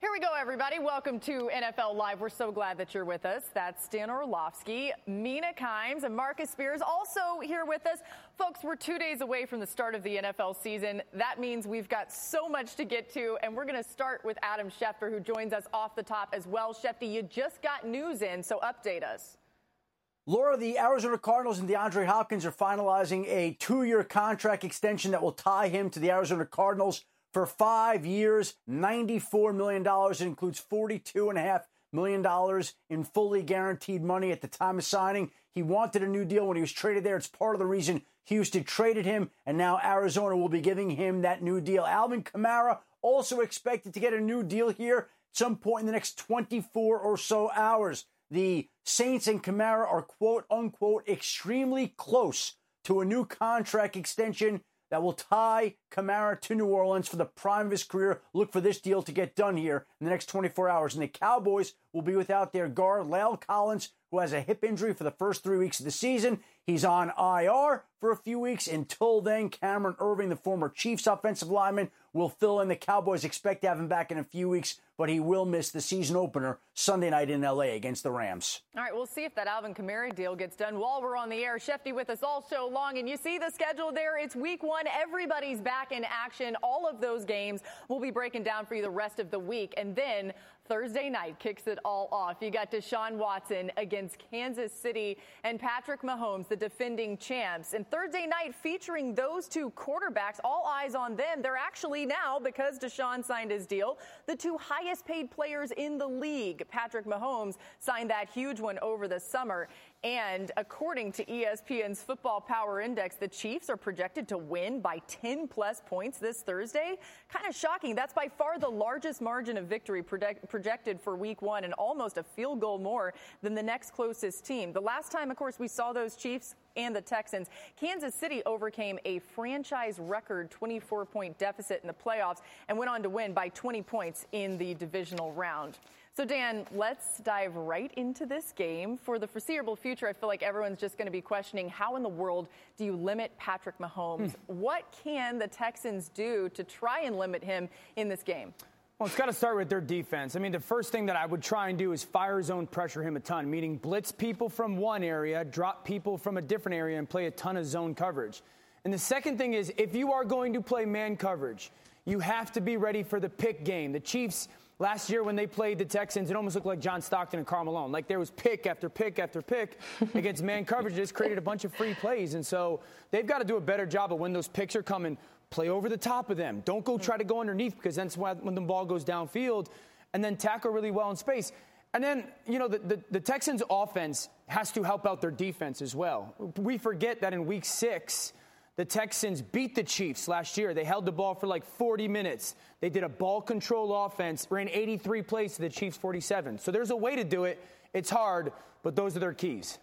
Here we go, everybody. Welcome to NFL Live. We're so glad that you're with us. That's Dan Orlovsky, Mina Kimes, and Marcus Spears also here with us. Folks, we're 2 days away from the start of the NFL season. That means we've got so much to get to, and we're going to start with Adam Schefter, who joins us off the top as well. Shefty, you just got news in, so update us. Laura, the Arizona Cardinals and DeAndre Hopkins are finalizing a 2-year contract extension that will tie him to the Arizona Cardinals for 5 years, $94 million. It includes $42.5 million in fully guaranteed money at the time of signing. He wanted a new deal when he was traded there. It's part of the reason Houston traded him, and now Arizona will be giving him that new deal. Alvin Kamara also expected to get a new deal here at some point in the next 24 or so hours. The Saints and Kamara are, quote unquote, extremely close to a new contract extension that will tie Kamara to New Orleans for the prime of his career. Look for this deal to get done here in the next 24 hours. And the Cowboys will be without their guard, La'el Collins, who has a hip injury for the first 3 weeks of the season. He's on IR for a few weeks. Until then, Cameron Irving, the former Chiefs offensive lineman, will fill in. The Cowboys expect to have him back in a few weeks, but he will miss the season opener Sunday night in L.A. against the Rams. All right, we'll see if that Alvin Kamara deal gets done while we're on the air. Shefty with us all show long, and you see the schedule there. It's week 1. Everybody's back in action. All of those games we'll be breaking down for you the rest of the week. And then Thursday night kicks it all off. You got Deshaun Watson against Kansas City and Patrick Mahomes, the defending champs. And Thursday night featuring those two quarterbacks, all eyes on them. They're actually now, because Deshaun signed his deal, the two highest paid players in the league. Patrick Mahomes signed that huge one over the summer. And according to ESPN's Football Power Index, the Chiefs are projected to win by 10-plus points this Thursday. Kind of shocking. That's by far the largest margin of victory projected for Week 1 and almost a field goal more than the next closest team. The last time, of course, we saw those Chiefs and the Texans, Kansas City overcame a franchise record 24-point deficit in the playoffs and went on to win by 20 points in the divisional round. So, Dan, let's dive right into this game. For the foreseeable future, I feel like everyone's just going to be questioning, how in the world do you limit Patrick Mahomes? What can the Texans do to try and limit him in this game? Well, it's got to start with their defense. I mean, the first thing that I would try and do is fire zone pressure him a ton, meaning blitz people from one area, drop people from a different area, and play a ton of zone coverage. And the second thing is, if you are going to play man coverage, you have to be ready for the pick game. The Chiefs, last year when they played the Texans, it almost looked like John Stockton and Karl Malone. Like there was pick after pick after pick against man coverage. It just created a bunch of free plays. And so they've got to do a better job of when those picks are coming, play over the top of them. Don't go try to go underneath, because that's when the ball goes downfield, and then tackle really well in space. And then, you know, the Texans offense has to help out their defense as well. We forget that in week 6, the Texans beat the Chiefs last year. They held the ball for like 40 minutes. They did a ball control offense, ran 83 plays to the Chiefs 47. So there's a way to do it. It's hard, but those are their keys.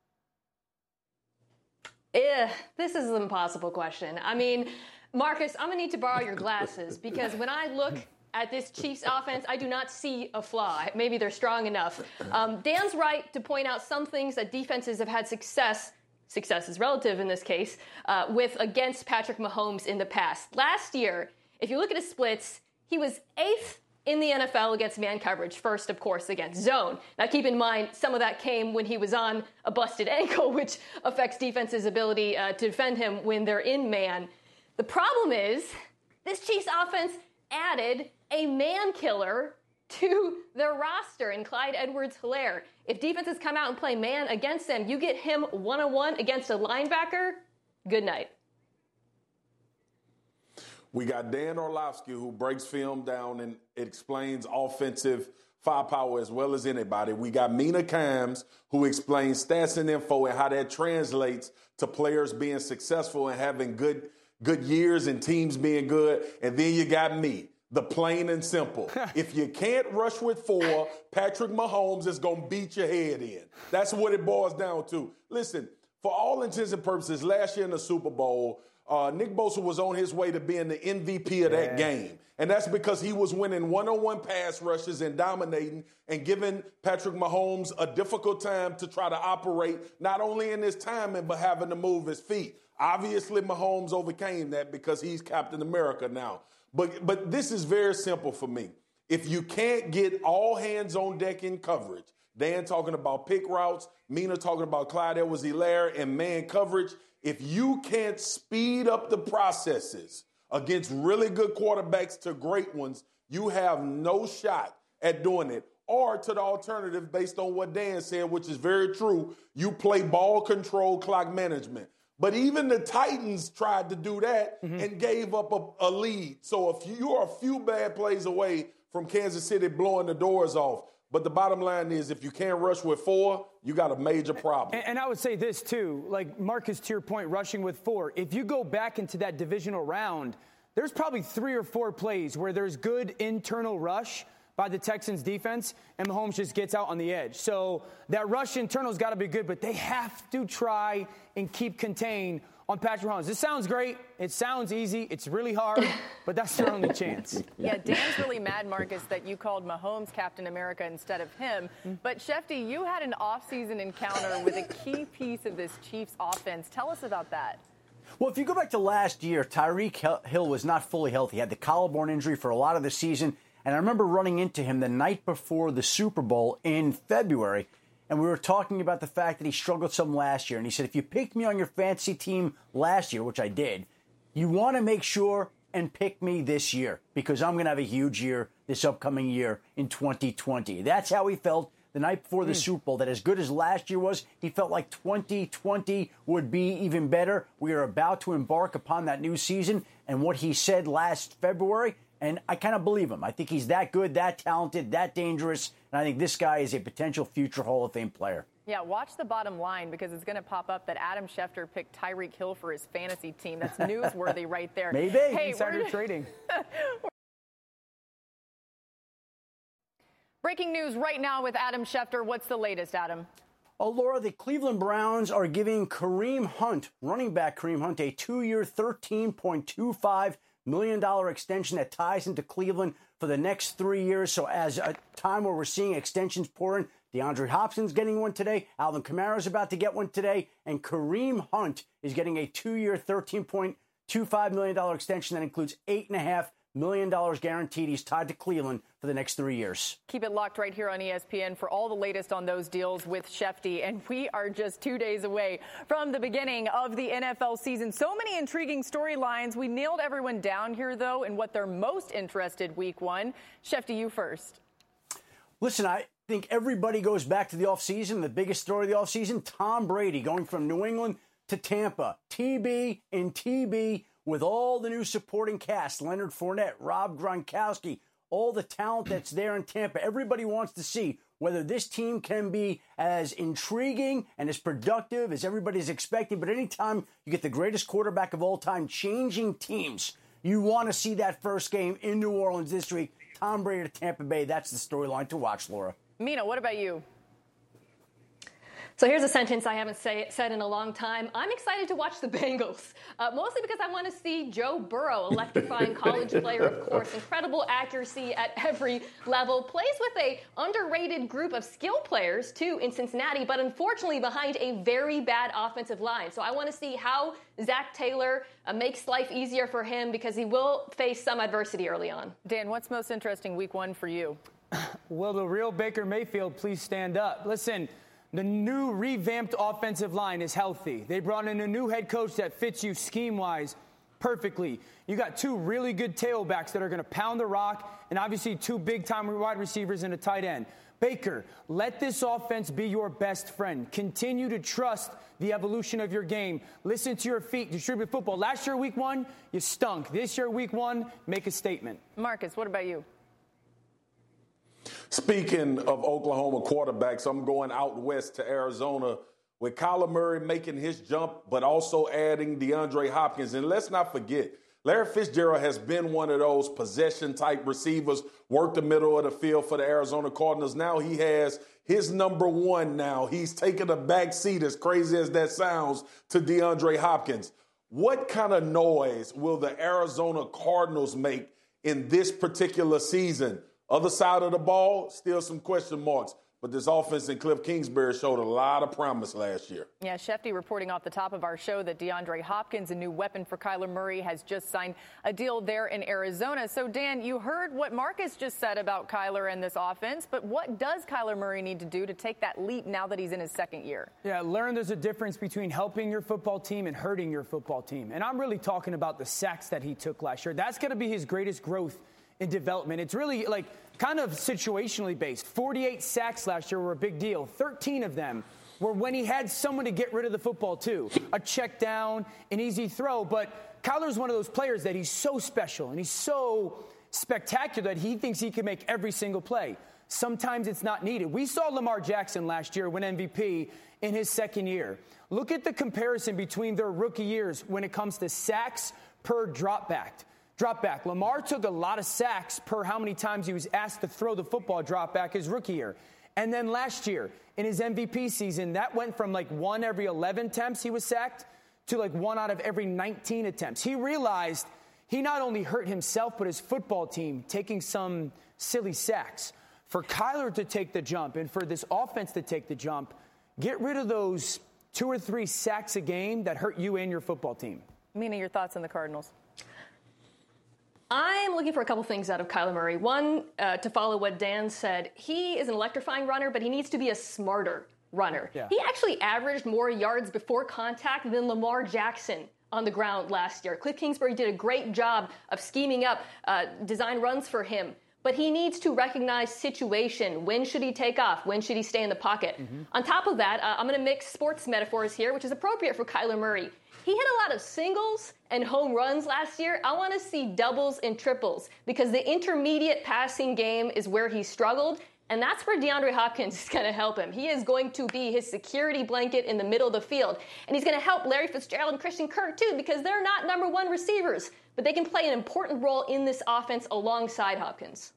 This is an impossible question. I mean, Marcus, I'm going to need to borrow your glasses, because when I look at this Chiefs offense, I do not see a flaw. Maybe they're strong enough. Dan's right to point out some things that defenses have had success is relative in this case, with against Patrick Mahomes in the past. Last year, if you look at his splits, he was 8th in the NFL against man coverage, first, of course, against zone. Now, keep in mind, some of that came when he was on a busted ankle, which affects defense's ability to defend him when they're in man. The problem is, this Chiefs offense added a man killer to their roster in Clyde Edwards-Helaire. If defenses come out and play man against them, you get him one-on-one against a linebacker, good night. We got Dan Orlovsky, who breaks film down and explains offensive firepower as well as anybody. We got Mina Kimes, who explains stats and info and how that translates to players being successful and having good years and teams being good. And then you got me, the plain and simple. If you can't rush with 4, Patrick Mahomes is going to beat your head in. That's what it boils down to. Listen, for all intents and purposes, last year in the Super Bowl, Nick Bosa was on his way to being the MVP of that game. And that's because he was winning one-on-one pass rushes and dominating and giving Patrick Mahomes a difficult time to try to operate, not only in his timing, but having to move his feet. Obviously, Mahomes overcame that because he's Captain America now. But this is very simple for me. If you can't get all hands on deck in coverage, Dan talking about pick routes, Mina talking about Clyde Edwards-Helaire and man coverage, if you can't speed up the processes against really good quarterbacks to great ones, you have no shot at doing it. Or to the alternative, based on what Dan said, which is very true, you play ball control, clock management. But even the Titans tried to do that and gave up a lead. So if you are a few bad plays away from Kansas City blowing the doors off. But the bottom line is if you can't rush with 4, you got a major problem. And I would say this, too. Like, Marcus, to your point, rushing with 4. If you go back into that divisional round, there's probably 3 or 4 plays where there's good internal rush by the Texans defense, and Mahomes just gets out on the edge. So that rush internal's got to be good, but they have to try and keep contained on Patrick Mahomes. This sounds great. It sounds easy. It's really hard, but that's their only chance. Yeah, Dan's really mad, Marcus, that you called Mahomes Captain America instead of him. But, Shefty, you had an offseason encounter with a key piece of this Chiefs offense. Tell us about that. Well, if you go back to last year, Tyreek Hill was not fully healthy. He had the collarbone injury for a lot of the season. And I remember running into him the night before the Super Bowl in February, and we were talking about the fact that he struggled some last year. And he said, if you picked me on your fantasy team last year, which I did, you want to make sure and pick me this year because I'm going to have a huge year this upcoming year in 2020. That's how he felt the night before the Super Bowl, that as good as last year was, he felt like 2020 would be even better. We are about to embark upon that new season. And what he said last February, and I kind of believe him. I think he's that good, that talented, that dangerous. And I think this guy is a potential future Hall of Fame player. Yeah, watch the bottom line because it's going to pop up that Adam Schefter picked Tyreek Hill for his fantasy team. That's newsworthy right there. Maybe. Hey, insider trading. Breaking news right now with Adam Schefter. What's the latest, Adam? Oh, Laura, the Cleveland Browns are giving Kareem Hunt, running back Kareem Hunt, a 2-year, $13.25 million extension that ties into Cleveland for the next 3 years. So as a time where we're seeing extensions pour in, DeAndre Hopkins getting one today, Alvin Kamara's about to get one today, and Kareem Hunt is getting a 2-year, $13.25 million extension that includes $8.5 million guaranteed. He's tied to Cleveland for the next 3 years. Keep it locked right here on ESPN for all the latest on those deals with Shefty. And we are just 2 days away from the beginning of the NFL season. So many intriguing storylines. We nailed everyone down here, though, in what they're most interested week 1. Shefty, you first. Listen, I think everybody goes back to the offseason. The biggest story of the offseason, Tom Brady going from New England to Tampa. TB and TB with all the new supporting cast, Leonard Fournette, Rob Gronkowski, all the talent that's there in Tampa. Everybody wants to see whether this team can be as intriguing and as productive as everybody's expecting. But anytime you get the greatest quarterback of all time changing teams, you want to see that first game in New Orleans this week. Tom Brady to Tampa Bay, that's the storyline to watch, Laura. Mina, what about you? So here's a sentence I haven't said in a long time. I'm excited to watch the Bengals, mostly because I want to see Joe Burrow, electrifying college player, of course, incredible accuracy at every level, plays with a underrated group of skill players, too, in Cincinnati, but unfortunately behind a very bad offensive line. So I want to see how Zach Taylor makes life easier for him because he will face some adversity early on. Dan, what's most interesting week 1 for you? Well, the real Baker Mayfield, please stand up. Listen, the new revamped offensive line is healthy. They brought in a new head coach that fits you scheme-wise perfectly. You got 2 really good tailbacks that are going to pound the rock, and obviously 2 big-time wide receivers and a tight end. Baker, let this offense be your best friend. Continue to trust the evolution of your game. Listen to your feet. Distribute football. Last year, week 1, you stunk. This year, week 1, make a statement. Marcus, what about you? Speaking of Oklahoma quarterbacks, I'm going out west to Arizona with Kyler Murray making his jump, but also adding DeAndre Hopkins. And let's not forget, Larry Fitzgerald has been one of those possession-type receivers, worked the middle of the field for the Arizona Cardinals. Now he has his number 1 now. He's taken a back seat, as crazy as that sounds, to DeAndre Hopkins. What kind of noise will the Arizona Cardinals make in this particular season? Other side of the ball, still some question marks. But this offense in Cliff Kingsbury showed a lot of promise last year. Yeah, Shefty reporting off the top of our show that DeAndre Hopkins, a new weapon for Kyler Murray, has just signed a deal there in Arizona. So, Dan, you heard what Marcus just said about Kyler and this offense, but what does Kyler Murray need to do to take that leap now that he's in his second year? Yeah, learn there's a difference between helping your football team and hurting your football team. And I'm really talking about the sacks that he took last year. That's going to be his greatest growth in development. It's really like kind of situationally based. 48 sacks last year were a big deal. 13 of them were when he had someone to get rid of the football too. A check down, an easy throw. But Kyler's one of those players that he's so special and he's so spectacular that he thinks he can make every single play. Sometimes it's not needed. We saw Lamar Jackson last year win MVP in his second year. Look at the comparison between their rookie years when it comes to sacks per drop back. Lamar took a lot of sacks per how many times he was asked to throw the football drop back his rookie year. And then last year, in his MVP season, that went from like 1 every 11 attempts he was sacked to like 1 out of every 19 attempts. He realized he not only hurt himself, but his football team taking some silly sacks. For Kyler to take the jump and for this offense to take the jump, get rid of those 2 or 3 sacks a game that hurt you and your football team. Mina, your thoughts on the Cardinals? I'm looking for a couple things out of Kyler Murray. One, to follow what Dan said, he is an electrifying runner, but he needs to be a smarter runner. Yeah. He actually averaged more yards before contact than Lamar Jackson on the ground last year. Cliff Kingsbury did a great job of scheming up design runs for him. But he needs to recognize situation. When should he take off? When should he stay in the pocket? Mm-hmm. On top of that, I'm going to mix sports metaphors here, which is appropriate for Kyler Murray. He hit a lot of singles and home runs last year. I want to see doubles and triples because the intermediate passing game is where he struggled, and that's where DeAndre Hopkins is going to help him. He is going to be his security blanket in the middle of the field, and he's going to help Larry Fitzgerald and Christian Kirk, too, because they're not number 1 receivers, but they can play an important role in this offense alongside Hopkins.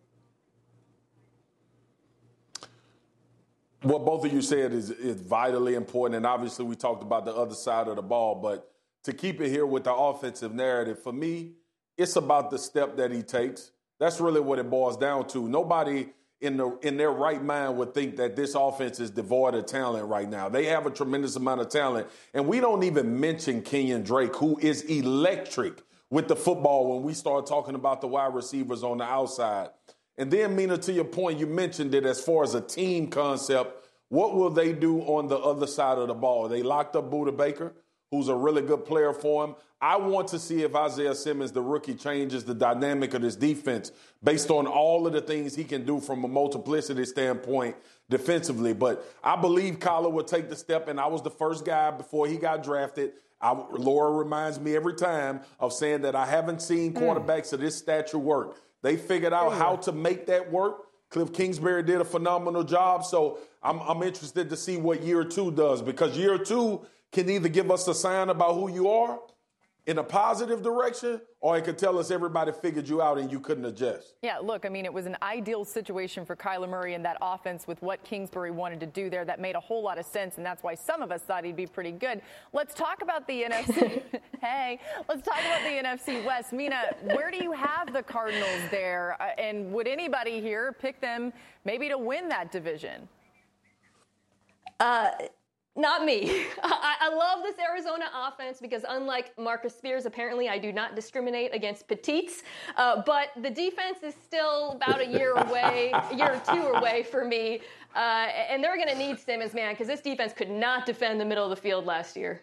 What both of you said is vitally important, and obviously we talked about the other side of the ball, but to keep it here with the offensive narrative, for me, it's about the step that he takes. That's really what it boils down to. Nobody in their right mind would think that this offense is devoid of talent right now. They have a tremendous amount of talent, and we don't even mention Kenyon Drake, who is electric with the football when we start talking about the wide receivers on the outside. And then, Mina, to your point, you mentioned it as far as a team concept. What will they do on the other side of the ball? They locked up Budda Baker, who's a really good player for him. I want to see if Isaiah Simmons, the rookie, changes the dynamic of this defense based on all of the things he can do from a multiplicity standpoint defensively. But I believe Kyler will take the step, and I was the first guy before he got drafted. Laura reminds me every time of saying that I haven't seen quarterbacks of this stature work. They figured out how to make that work. Cliff Kingsbury did a phenomenal job. So I'm interested to see what year 2 does, because year 2 can either give us a sign about who you are in a positive direction, or it could tell us everybody figured you out and you couldn't adjust. Yeah, look, I mean, it was an ideal situation for Kyler Murray in that offense with what Kingsbury wanted to do there. That made a whole lot of sense, and that's why some of us thought he'd be pretty good. Let's talk about the NFC. Let's talk about the NFC West. Mina, where do you have the Cardinals there? And would anybody here pick them maybe to win that division? Not me. I love this Arizona offense because unlike Marcus Spears, apparently I do not discriminate against petites. But the defense is still about a year or 2 away for me. And they're going to need Simmons, man, because this defense could not defend the middle of the field last year.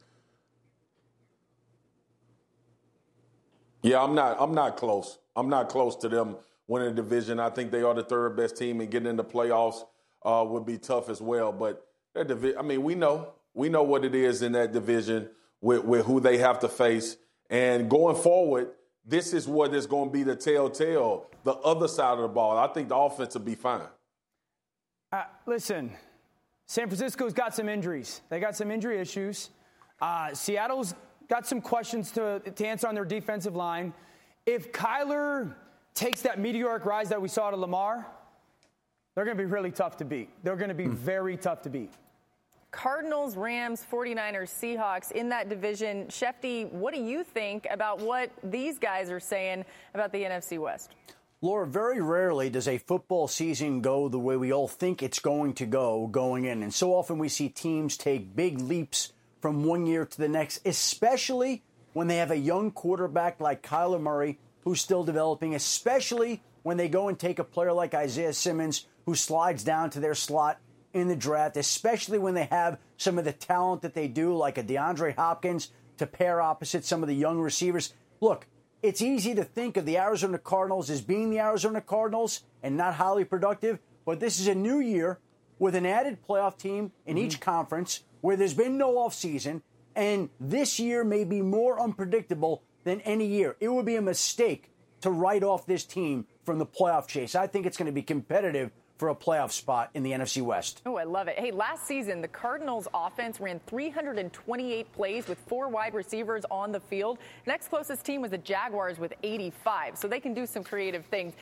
Yeah, I'm not close. I'm not close to them winning the division. I think they are the 3rd best team, and getting in the playoffs would be tough as well. But I mean, we know what it is in that division with who they have to face. And going forward, this is what is going to be the telltale, the other side of the ball. I think the offense will be fine. Listen, San Francisco's got some injuries. They got some injury issues. Seattle's got some questions to answer on their defensive line. If Kyler takes that meteoric rise that we saw to Lamar, they're going to be really tough to beat. They're going to be very tough to beat. Cardinals, Rams, 49ers, Seahawks in that division. Shefty, what do you think about what these guys are saying about the NFC West? Laura, very rarely does a football season go the way we all think it's going to go going in. And so often we see teams take big leaps from one year to the next, especially when they have a young quarterback like Kyler Murray who's still developing, especially when they go and take a player like Isaiah Simmons who slides down to their slot in the draft, especially when they have some of the talent that they do, like a DeAndre Hopkins, to pair opposite some of the young receivers. Look, it's easy to think of the Arizona Cardinals as being the Arizona Cardinals and not highly productive, but this is a new year with an added playoff team in each conference where there's been no offseason, and this year may be more unpredictable than any year. It would be a mistake to write off this team from the playoff chase. I think it's going to be competitive for a playoff spot in the NFC West. Oh, I love it. Hey, last season, the Cardinals offense ran 328 plays with 4 wide receivers on the field. Next closest team was the Jaguars with 85, so they can do some creative things.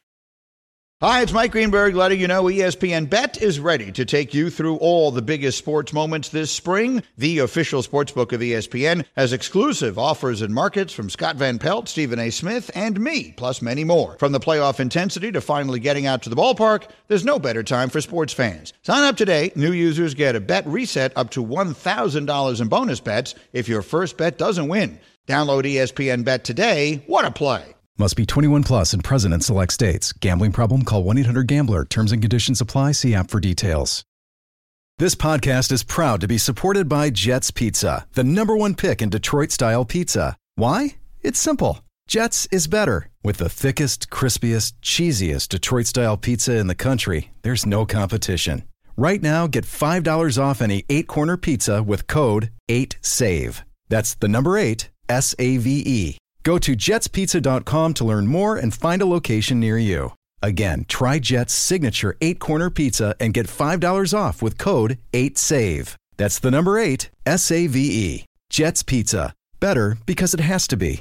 Hi, it's Mike Greenberg letting you know ESPN Bet is ready to take you through all the biggest sports moments this spring. The official sportsbook of ESPN has exclusive offers and markets from Scott Van Pelt, Stephen A. Smith, and me, plus many more. From the playoff intensity to finally getting out to the ballpark, there's no better time for sports fans. Sign up today. New users get a bet reset up to $1,000 in bonus bets if your first bet doesn't win. Download ESPN Bet today. What a play. Must be 21 plus and present in select states. Gambling problem? Call 1-800-GAMBLER. Terms and conditions apply. See app for details. This podcast is proud to be supported by Jets Pizza, the #1 pick in Detroit-style pizza. Why? It's simple. Jets is better. With the thickest, crispiest, cheesiest Detroit-style pizza in the country, there's no competition. Right now, get $5 off any 8-corner pizza with code 8SAVE. That's the number 8, SAVE. Go to jetspizza.com to learn more and find a location near you. Again, try Jet's signature 8-corner pizza and get $5 off with code 8SAVE. That's the number 8, SAVE. Jet's Pizza. Better because it has to be.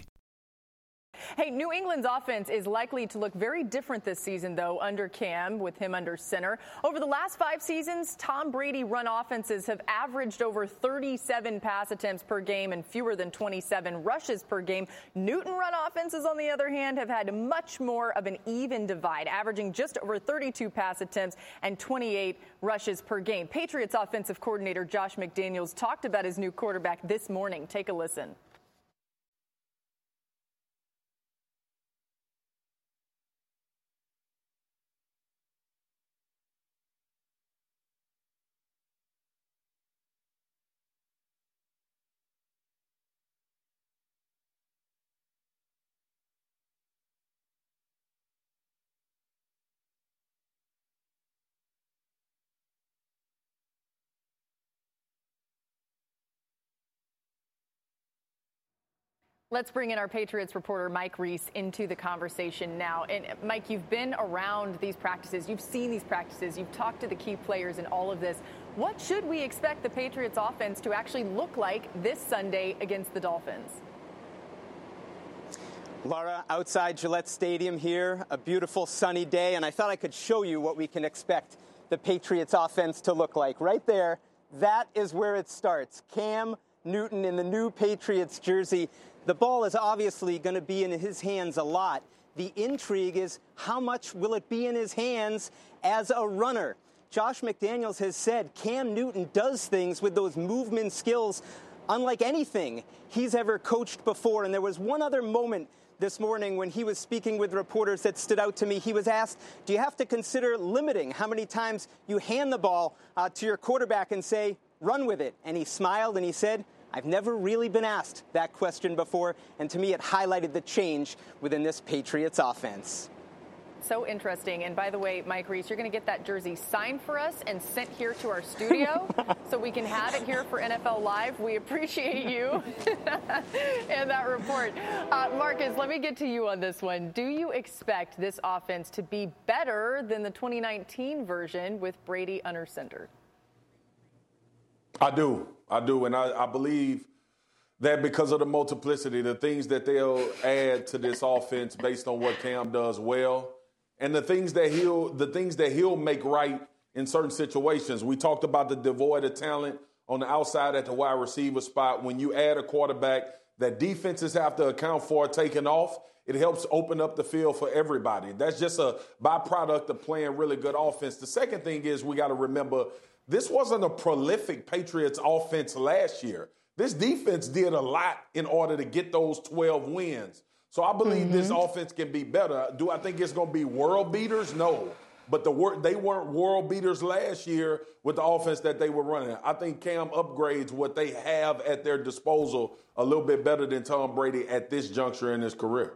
Hey, New England's offense is likely to look very different this season, though, under Cam, with him under center. Over the last 5 seasons, Tom Brady run offenses have averaged over 37 pass attempts per game and fewer than 27 rushes per game. Newton run offenses, on the other hand, have had much more of an even divide, averaging just over 32 pass attempts and 28 rushes per game. Patriots offensive coordinator Josh McDaniels talked about his new quarterback this morning. Take a listen. Let's bring in our Patriots reporter, Mike Reese, into the conversation now. And Mike, you've been around these practices. You've seen these practices. You've talked to the key players in all of this. What should we expect the Patriots offense to actually look like this Sunday against the Dolphins? Laura, outside Gillette Stadium here, a beautiful sunny day, and I thought I could show you what we can expect the Patriots offense to look like. Right there, that is where it starts. Cam Newton in the new Patriots jersey. The ball is obviously going to be in his hands a lot. The intrigue is how much will it be in his hands as a runner? Josh McDaniels has said Cam Newton does things with those movement skills unlike anything he's ever coached before. And there was one other moment this morning when he was speaking with reporters that stood out to me. He was asked, do you have to consider limiting how many times you hand the ball to your quarterback and say, run with it? And he smiled and he said, I've never really been asked that question before, and to me it highlighted the change within this Patriots offense. So interesting. And by the way, Mike Reese, you're going to get that jersey signed for us and sent here to our studio so we can have it here for NFL Live. We appreciate you and that report. Marcus, let me get to you on this one. Do you expect this offense to be better than the 2019 version with Brady under center? I do. And I believe that because of the multiplicity, the things that they'll add to this offense based on what Cam does well, and the things that he'll make right in certain situations. We talked about the devoid of talent on the outside at the wide receiver spot. When you add a quarterback that defenses have to account for taking off, it helps open up the field for everybody. That's just a byproduct of playing really good offense. The second thing is we got to remember this wasn't a prolific Patriots offense last year. This defense did a lot in order to get those 12 wins. So I believe this offense can be better. Do I think it's going to be world beaters? No. But they weren't world beaters last year with the offense that they were running. I think Cam upgrades what they have at their disposal a little bit better than Tom Brady at this juncture in his career.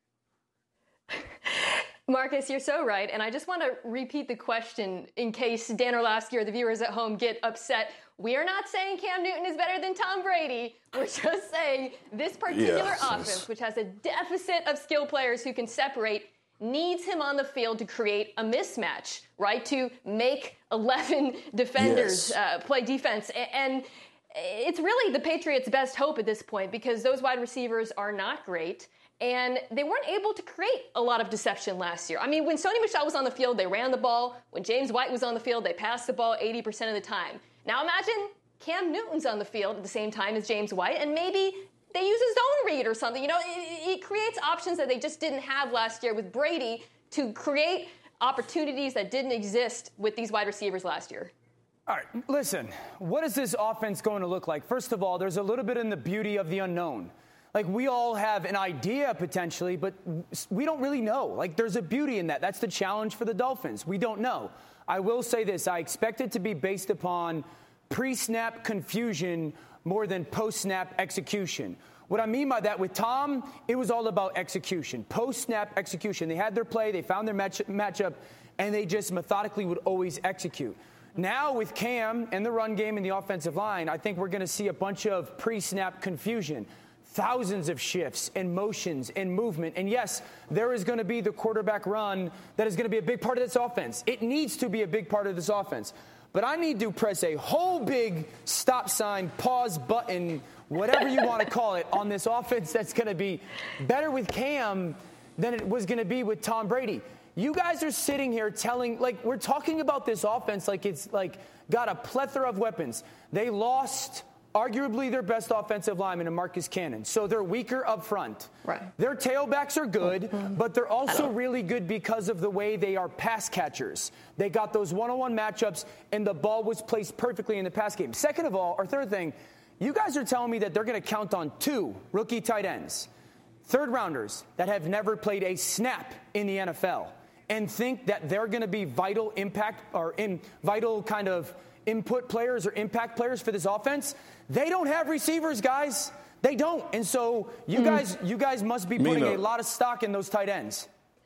Marcus, you're so right. And I just want to repeat the question in case Dan Orlovsky or the viewers at home get upset. We are not saying Cam Newton is better than Tom Brady. We're just saying this particular offense, which has a deficit of skill players who can separate, needs him on the field to create a mismatch, right? To make 11 defenders play defense. And it's really the Patriots' best hope at this point because those wide receivers are not great. And they weren't able to create a lot of deception last year. I mean, when Sony Michel was on the field, they ran the ball. When James White was on the field, they passed the ball 80% of the time. Now imagine Cam Newton's on the field at the same time as James White, and maybe they use a zone read or something. You know, it creates options that they just didn't have last year with Brady to create opportunities that didn't exist with these wide receivers last year. All right, listen, what is this offense going to look like? First of all, there's a little bit in the beauty of the unknown. Like, we all have an idea potentially, but we don't really know. Like, there's a beauty in that. That's the challenge for the Dolphins. We don't know. I will say this. I expect it to be based upon pre-snap confusion more than post-snap execution. What I mean by that, with Tom, it was all about execution, post-snap execution. They had their play, they found their matchup, and they just methodically would always execute. Now with Cam and the run game and the offensive line, I think we're going to see a bunch of pre-snap confusion. Thousands of shifts and motions and movement. And yes, there is going to be the quarterback run that is going to be a big part of this offense. It needs to be a big part of this offense. But I need to press a whole big stop sign, pause button, whatever you want to call it, on this offense that's going to be better with Cam than it was going to be with Tom Brady. You guys are sitting here we're talking about this offense like it's got a plethora of weapons. They lost arguably their best offensive lineman in Marcus Cannon. So they're weaker up front. Right. Their tailbacks are good, but they're also really good because of the way they are pass catchers. They got those one-on-one matchups, and the ball was placed perfectly in the pass game. Second of all, or third thing, you guys are telling me that they're going to count on 2 rookie tight ends, third-rounders that have never played a snap in the NFL, and think that they're going to be vital impact or vital kind of input players or impact players for this offense. They don't have receivers, guys. They don't. And so you guys must be putting a lot of stock in those tight ends.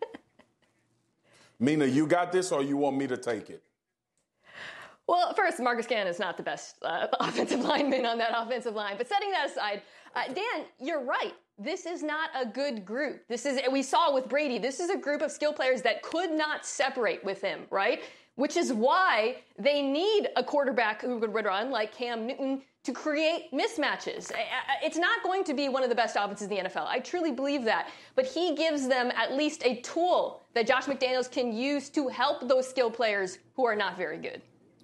Mina, you got this, or you want me to take it? Well, first, Marcus Cannon is not the best offensive lineman on that offensive line. But setting that aside, Dan, you're right. This is not a good group. We saw with Brady, this is a group of skill players that could not separate with him, right? Which is why they need a quarterback who could run like Cam Newton to create mismatches. It's not going to be one of the best offenses in the NFL. I truly believe that. But he gives them at least a tool that Josh McDaniels can use to help those skill players who are not very good.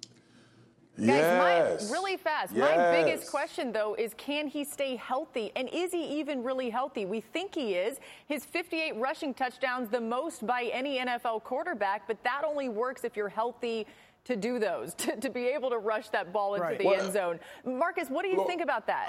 Guys, really fast. My biggest question, though, is can he stay healthy? And is he even really healthy? We think he is. His 58 rushing touchdowns, the most by any NFL quarterback, but that only works if you're healthy to do those, to be able to rush that ball into the end zone. Marcus, what do you think about that?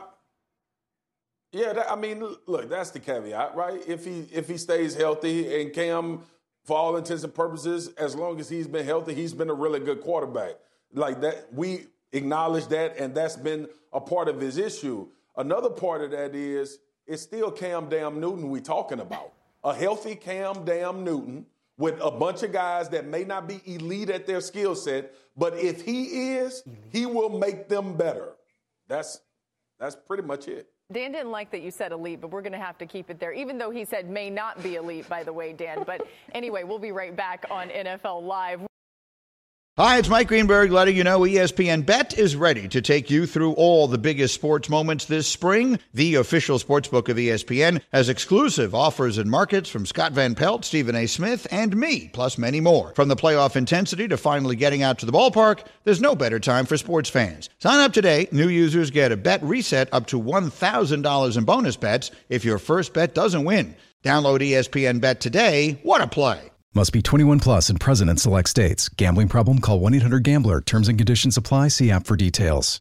Look, that's the caveat, right? If he stays healthy, and Cam, for all intents and purposes, as long as he's been healthy, he's been a really good quarterback. Like that, we acknowledge that, and that's been a part of his issue. Another part of that is it's still Cam Damn Newton we talking about. A healthy Cam Damn Newton with a bunch of guys that may not be elite at their skill set, but if he is, he will make them better. That's pretty much it. Dan didn't like that you said elite, but we're going to have to keep it there, even though he said may not be elite, by the way, Dan. But anyway, we'll be right back on NFL Live. Hi, it's Mike Greenberg letting you know ESPN Bet is ready to take you through all the biggest sports moments this spring. The official sportsbook of ESPN has exclusive offers and markets from Scott Van Pelt, Stephen A. Smith, and me, plus many more. From the playoff intensity to finally getting out to the ballpark, there's no better time for sports fans. Sign up today. New users get a bet reset up to $1,000 in bonus bets if your first bet doesn't win. Download ESPN Bet today. What a play. Must be 21 plus and present in select states. Gambling problem? Call 1-800-GAMBLER. Terms and conditions apply. See app for details.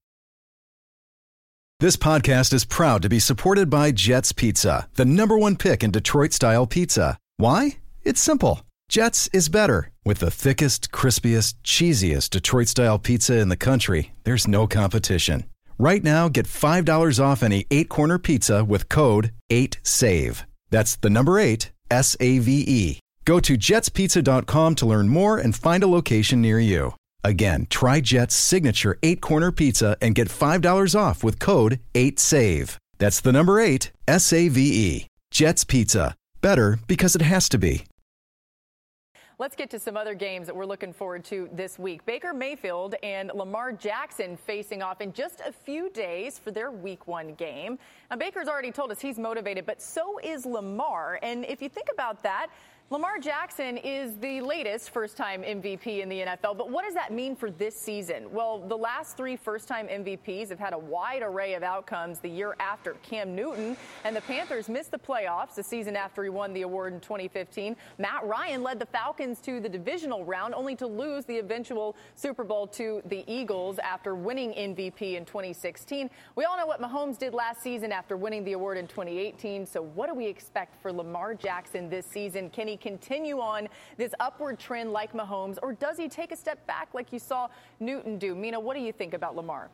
This podcast is proud to be supported by Jets Pizza, the #1 pick in Detroit-style pizza. Why? It's simple. Jets is better. With the thickest, crispiest, cheesiest Detroit-style pizza in the country, there's no competition. Right now, get $5 off any 8-corner pizza with code 8SAVE. That's the number 8, SAVE. Go to jetspizza.com to learn more and find a location near you. Again, try Jet's signature 8-corner pizza and get $5 off with code 8SAVE. That's the number 8, SAVE. Jet's Pizza. Better because it has to be. Let's get to some other games that we're looking forward to this week. Baker Mayfield and Lamar Jackson facing off in just a few days for their Week 1 game. Now, Baker's already told us he's motivated, but so is Lamar. And if you think about that, Lamar Jackson is the latest first-time MVP in the NFL, but what does that mean for this season? Well, the last 3 first-time MVPs have had a wide array of outcomes the year after. Cam Newton and the Panthers missed the playoffs the season after he won the award in 2015. Matt Ryan led the Falcons to the divisional round, only to lose the eventual Super Bowl to the Eagles after winning MVP in 2016. We all know what Mahomes did last season after winning the award in 2018, so what do we expect for Lamar Jackson this season? Can he continue on this upward trend like Mahomes, or does he take a step back like you saw Newton do? Mina, what do you think about Lamar?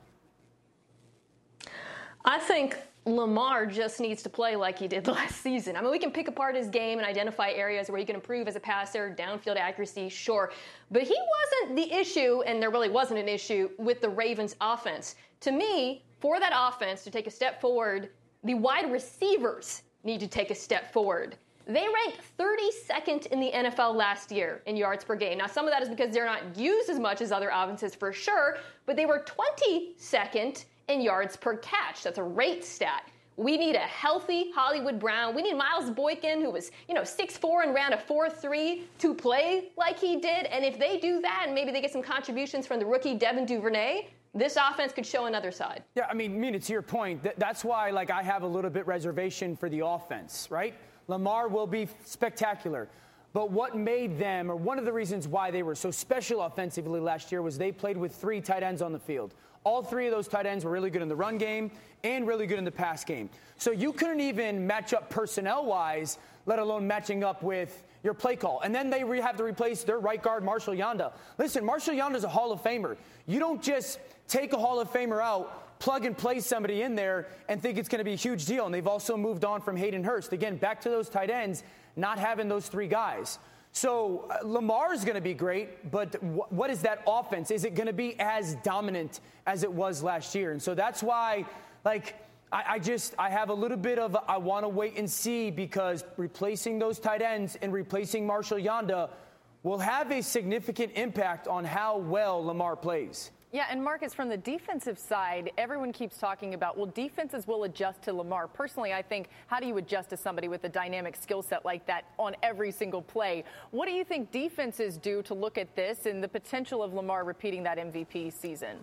I think Lamar just needs to play like he did last season. I mean, we can pick apart his game and identify areas where he can improve as a passer, downfield accuracy, sure. But he wasn't the issue, and there really wasn't an issue with the Ravens offense. To me, for that offense to take a step forward, the wide receivers need to take a step forward. They ranked 32nd in the NFL last year in yards per game. Now, some of that is because they're not used as much as other offenses for sure, but they were 22nd in yards per catch. That's a rate stat. We need a healthy Hollywood Brown. We need Miles Boykin, who was, 6'4" and ran a 4.3 to play like he did. And if they do that and maybe they get some contributions from the rookie Devin Duvernay, this offense could show another side. Yeah, I mean, Mina, to your point, that's why, I have a little bit reservation for the offense, right? Lamar will be spectacular. But what made them, or one of the reasons why they were so special offensively last year, was they played with 3 tight ends on the field. All 3 of those tight ends were really good in the run game and really good in the pass game. So you couldn't even match up personnel-wise, let alone matching up with your play call. And then they have to replace their right guard, Marshall Yanda. Listen, Marshall Yanda's a Hall of Famer. You don't just take a Hall of Famer out, plug and play somebody in there and think it's going to be a huge deal. And they've also moved on from Hayden Hurst. Again, back to those tight ends, not having those 3 guys. So Lamar is going to be great, but what is that offense? Is it going to be as dominant as it was last year? And so that's why, I have a little bit of, I want to wait and see, because replacing those tight ends and replacing Marshall Yanda will have a significant impact on how well Lamar plays. Yeah, and Marcus, from the defensive side, everyone keeps talking about, well, defenses will adjust to Lamar. Personally, I think, how do you adjust to somebody with a dynamic skill set like that on every single play? What do you think defenses do to look at this and the potential of Lamar repeating that MVP season?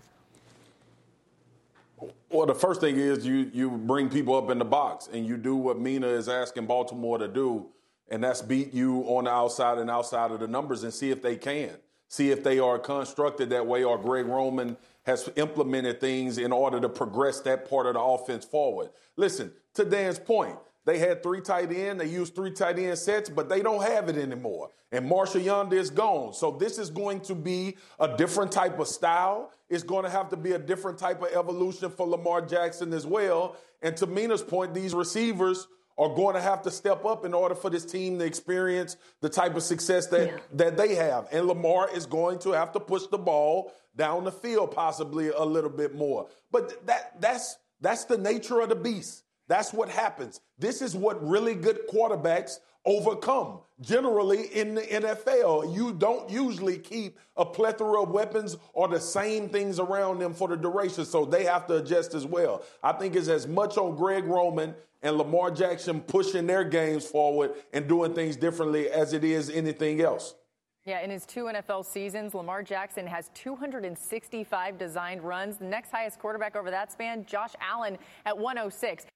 Well, the first thing is you bring people up in the box and you do what Mina is asking Baltimore to do, and that's beat you on the outside and outside of the numbers and see if they can. See if they are constructed that way, or Greg Roman has implemented things in order to progress that part of the offense forward. Listen, to Dan's point, they had 3 tight ends. They used 3 tight end sets, but they don't have it anymore. And Marshall Yanda is gone. So this is going to be a different type of style. It's going to have to be a different type of evolution for Lamar Jackson as well. And to Mina's point, these receivers are going to have to step up in order for this team to experience the type of success that they have. And Lamar is going to have to push the ball down the field possibly a little bit more. But that's the nature of the beast. That's what happens. This is what really good quarterbacks overcome. Generally, in the NFL, you don't usually keep a plethora of weapons or the same things around them for the duration, so they have to adjust as well. I think it's as much on Greg Roman and Lamar Jackson pushing their games forward and doing things differently as it is anything else. Yeah, in his 2 NFL seasons, Lamar Jackson has 265 designed runs. The next highest quarterback over that span, Josh Allen, at 106.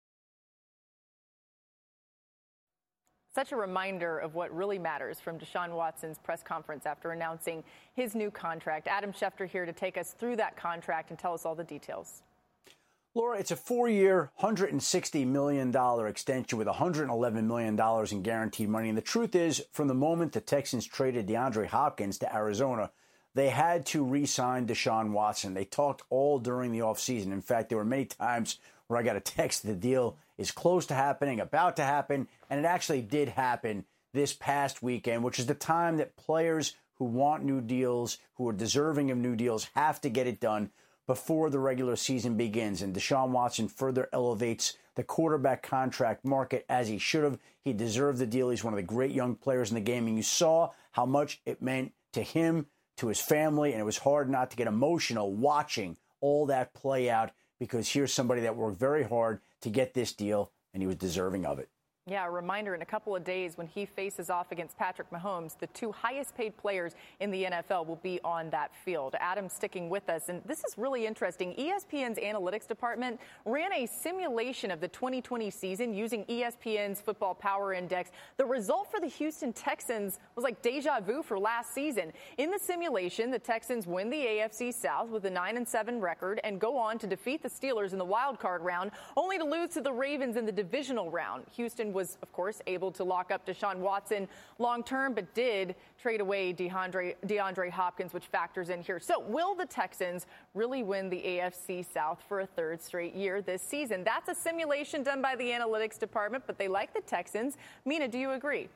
Such a reminder of what really matters from Deshaun Watson's press conference after announcing his new contract. Adam Schefter here to take us through that contract and tell us all the details. Laura, it's a 4-year, $160 million extension with $111 million in guaranteed money. And the truth is, from the moment the Texans traded DeAndre Hopkins to Arizona, they had to re-sign Deshaun Watson. They talked all during the offseason. In fact, there were many times where I got a text the deal is close to happening, about to happen, and it actually did happen this past weekend, which is the time that players who want new deals, who are deserving of new deals, have to get it done before the regular season begins. And Deshaun Watson further elevates the quarterback contract market as he should have. He deserved the deal. He's one of the great young players in the game, and you saw how much it meant to him, to his family, and it was hard not to get emotional watching all that play out, because here's somebody that worked very hard to get this deal, and he was deserving of it. Yeah, a reminder, in a couple of days when he faces off against Patrick Mahomes, the 2 highest paid players in the NFL will be on that field. Adam's sticking with us, and this is really interesting. ESPN's analytics department ran a simulation of the 2020 season using ESPN's Football Power Index. The result for the Houston Texans was like deja vu for last season. In the simulation, the Texans win the AFC South with a 9-7 record and go on to defeat the Steelers in the wild card round, only to lose to the Ravens in the divisional round. Houston was, of course, able to lock up Deshaun Watson long-term, but did trade away DeAndre Hopkins, which factors in here. So will the Texans really win the AFC South for a 3rd straight year this season? That's a simulation done by the analytics department, but they like the Texans. Mina, do you agree?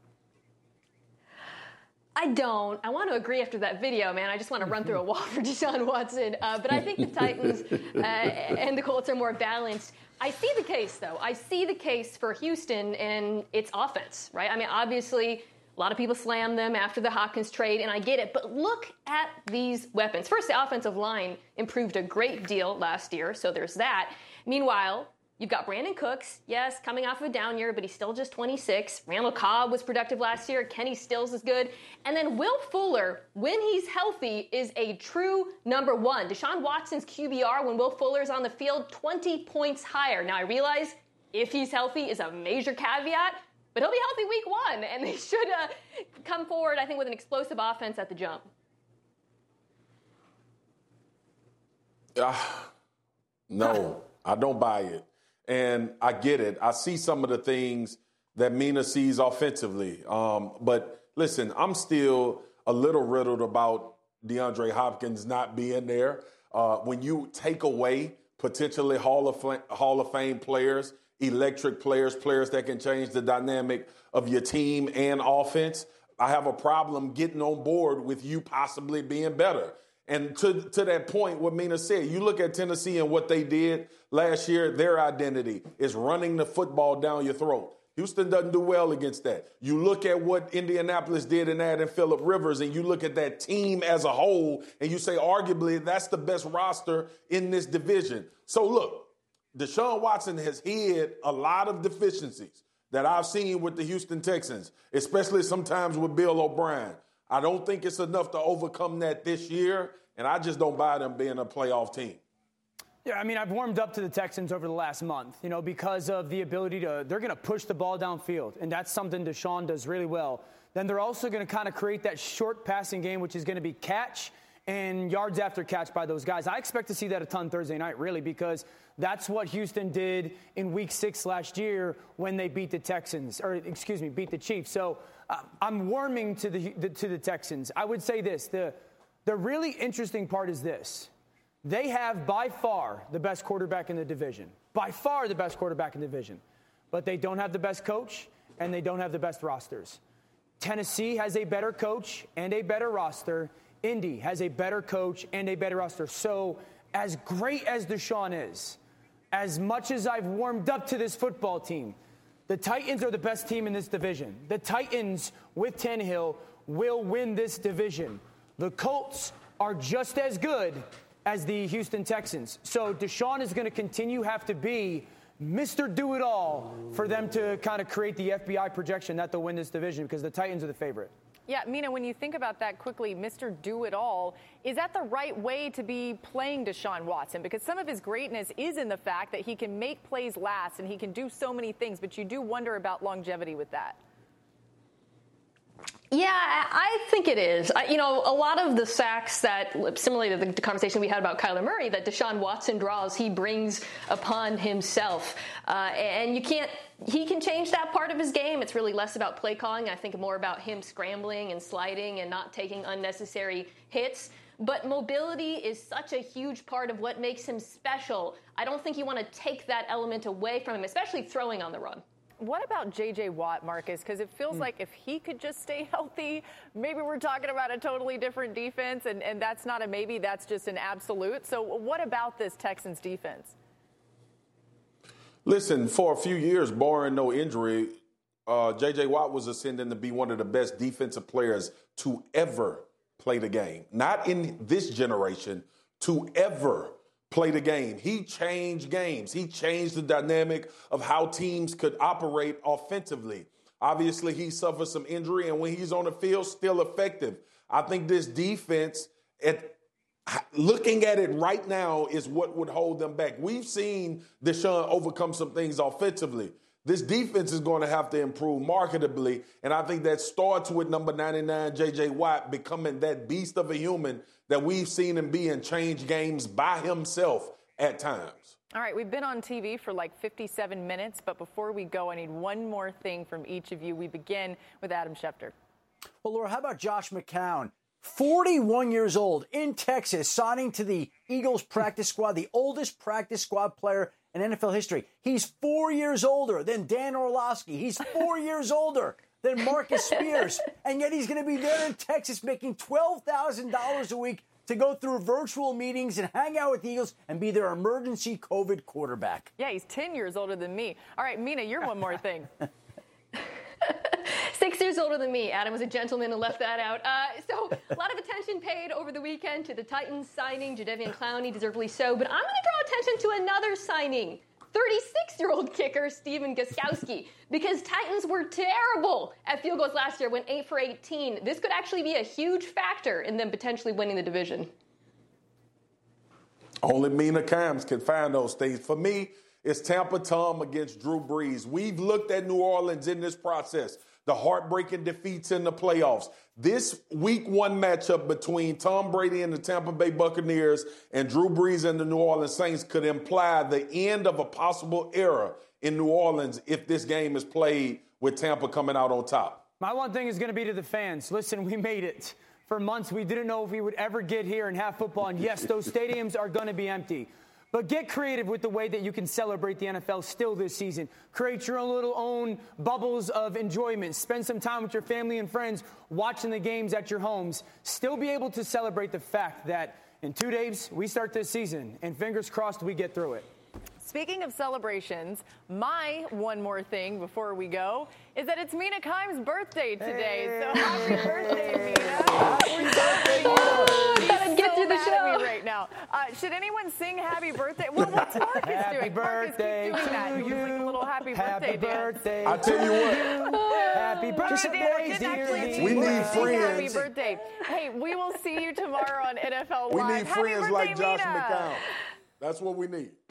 I don't. I want to agree after that video, man. I just want to run through a wall for Deshaun Watson. But I think the Titans and the Colts are more balanced. I see the case, though. I see the case for Houston and its offense, right? I mean, obviously, a lot of people slammed them after the Hopkins trade, and I get it. But look at these weapons. First, the offensive line improved a great deal last year, so there's that. Meanwhile, you've got Brandon Cooks, yes, coming off of a down year, but he's still just 26. Randall Cobb was productive last year. Kenny Stills is good. And then Will Fuller, when he's healthy, is a true number 1. Deshaun Watson's QBR, when Will Fuller's on the field, 20 points higher. Now, I realize if he's healthy is a major caveat, but he'll be healthy week 1, and they should come forward, I think, with an explosive offense at the jump. No, I don't buy it. And I get it. I see some of the things that Mina sees offensively. But listen, I'm still a little riddled about DeAndre Hopkins not being there. When you take away potentially Hall of Fame players, electric players, players that can change the dynamic of your team and offense, I have a problem getting on board with you possibly being better. And to that point, what Mina said, you look at Tennessee and what they did last year, their identity is running the football down your throat. Houston doesn't do well against that. You look at what Indianapolis did in adding Phillip Rivers, and you look at that team as a whole, and you say, arguably, that's the best roster in this division. So look, Deshaun Watson has hid a lot of deficiencies that I've seen with the Houston Texans, especially sometimes with Bill O'Brien. I don't think it's enough to overcome that this year, and I just don't buy them being a playoff team. Yeah, I mean, I've warmed up to the Texans over the last month, because of the ability they're going to push the ball downfield, and that's something Deshaun does really well. Then they're also going to kind of create that short passing game, which is going to be catch and yards after catch by those guys. I expect to see that a ton Thursday night, really, because that's what Houston did in Week 6 last year when they beat the Chiefs. So I'm warming to the Texans. I would say this: the really interesting part is this. They have by far the best quarterback in the division. By far the best quarterback in the division. But they don't have the best coach, and they don't have the best rosters. Tennessee has a better coach and a better roster. Indy has a better coach and a better roster. So as great as Deshaun is, as much as I've warmed up to this football team, The Titans are the best team in this division. The Titans, with Tannehill, will win this division. The Colts are just as good as the Houston Texans. So Deshaun is going to continue have to be Mr. Do-It-All for them to kind of create the FBI projection that they'll win this division because the Titans are the favorite. Yeah, Mina, when you think about that quickly, Mr. Do-It-All, is that the right way to be playing Deshaun Watson? Because some of his greatness is in the fact that he can make plays last and he can do so many things, but you do wonder about longevity with that. Yeah, I think it is. A lot of the sacks that, similarly to the conversation we had about Kyler Murray, that Deshaun Watson draws, he brings upon himself. And he can change that part of his game. It's really less about play calling. I think more about him scrambling and sliding and not taking unnecessary hits. But mobility is such a huge part of what makes him special. I don't think you want to take that element away from him, especially throwing on the run. What about J.J. Watt, Marcus? Because it feels like if he could just stay healthy, maybe we're talking about a totally different defense, and that's not a maybe, that's just an absolute. So what about this Texans defense? Listen, for a few years, barring no injury, J.J. Watt was ascending to be one of the best defensive players to ever play the game. Not in this generation, to ever play the game. He changed games. He changed the dynamic of how teams could operate offensively. Obviously, he suffered some injury, and when he's on the field, still effective. I think this defense, looking at it right now, is what would hold them back. We've seen Deshaun overcome some things offensively. This defense is going to have to improve marketably, and I think that starts with number 99, J.J. Watt, becoming that beast of a human that we've seen him be and change games by himself at times. All right, we've been on TV for like 57 minutes, but before we go, I need one more thing from each of you. We begin with Adam Schefter. Well, Laura, how about Josh McCown? 41 years old in Texas, signing to the Eagles practice squad, the oldest practice squad player in NFL history. He's 4 years older than Dan Orlovsky. He's 4 years older than Marcus Spears. And yet he's going to be there in Texas making $12,000 a week to go through virtual meetings and hang out with the Eagles and be their emergency COVID quarterback. Yeah, he's 10 years older than me. All right, Mina, you're one more thing. 6 years older than me. Adam was a gentleman and left that out. So a lot of attention paid over the weekend to the Titans signing Jadeveon Clowney, deservedly so. But I'm going to draw attention to another signing, 36-year-old kicker Steven Gostkowski, because Titans were terrible at field goals last year, went 8 for 18. This could actually be a huge factor in them potentially winning the division. Only Mina Kimes can find those things. For me, it's Tampa Tom against Drew Brees. We've looked at New Orleans in this process, the heartbreaking defeats in the playoffs. This week one matchup between Tom Brady and the Tampa Bay Buccaneers and Drew Brees and the New Orleans Saints could imply the end of a possible era in New Orleans if this game is played with Tampa coming out on top. My one thing is going to be to the fans. Listen, we made it. For months, we didn't know if we would ever get here and have football. And yes, those stadiums are going to be empty. But get creative with the way that you can celebrate the NFL still this season. Create your own little bubbles of enjoyment. Spend some time with your family and friends watching the games at your homes. Still be able to celebrate the fact that in 2 days, we start this season. And fingers crossed we get through it. Speaking of celebrations, my one more thing before we go is that it's Mina Kimes' birthday today. Hey. So happy birthday, Mina. Happy birthday. Gotta get through the show right now. Should anyone sing happy birthday? Well, what's Marcus doing? Happy birthday Marcus, keep doing that. to you. Like a little happy birthday birthday. I tell you what. Happy birthday, dear. We need friends. Happy birthday. Hey, we will see you tomorrow on NFL Live. We need happy friends birthday, like Josh Mina. McCown. That's what we need.